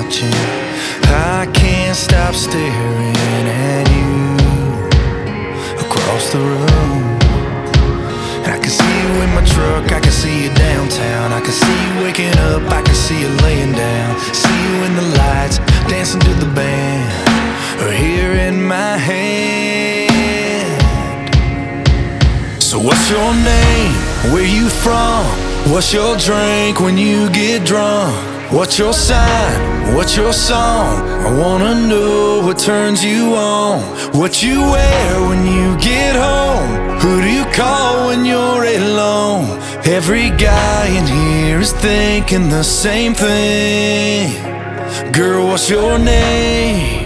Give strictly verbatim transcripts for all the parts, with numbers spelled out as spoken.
watching. I can't stop staring at you across the room. I can see you in my truck, I can see you downtown. I can see you waking up, I can see you laying down. See you in the lights, dancing to the band, or here in my hand. So what's your name? Where you from? What's your drink when you get drunk? What's your sign? What's your song? I wanna know what turns you on. What you wear when you get home? Who do you call when you're alone? Every guy in here is thinking the same thing. Girl, what's your name?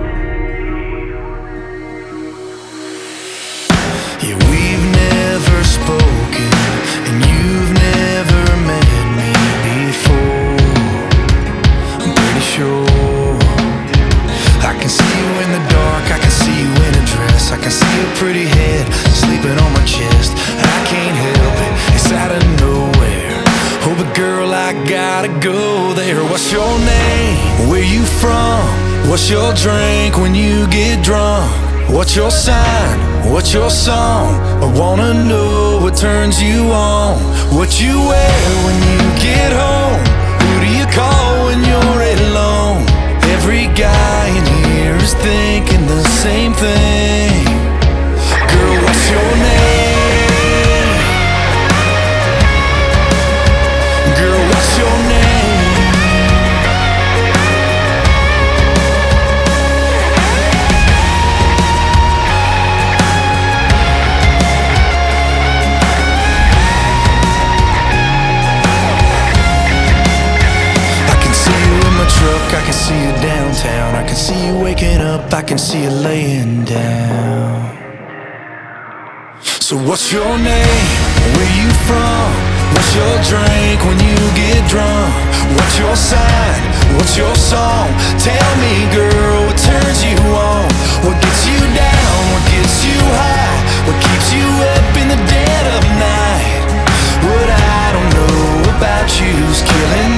Yeah, we've never spoken, and you've never met me before. I'm pretty sure I can see you in the dark, I can see you in a dress. I can see your pretty head sleeping on my chest. I can't help it, it's out of nowhere. Oh, but girl, I gotta go there. What's your name? Where you from? What's your drink when you get drunk? What's your sign? What's your song? I wanna know what turns you on. What you wear when you get home? Who do you call when you're alone? Every guy in here is thinking the same thing. Girl, what's your name? Girl, what's your name? I can see you in my truck, I can see you downtown. I can see you waking up, I can see you laying down. So what's your name? Where you from? What's your drink when you get drunk? What's your sign? What's your song? Tell me, girl, what turns you on? What gets you down? What gets you high? What keeps you up in the dead of night? What I don't know about you's killing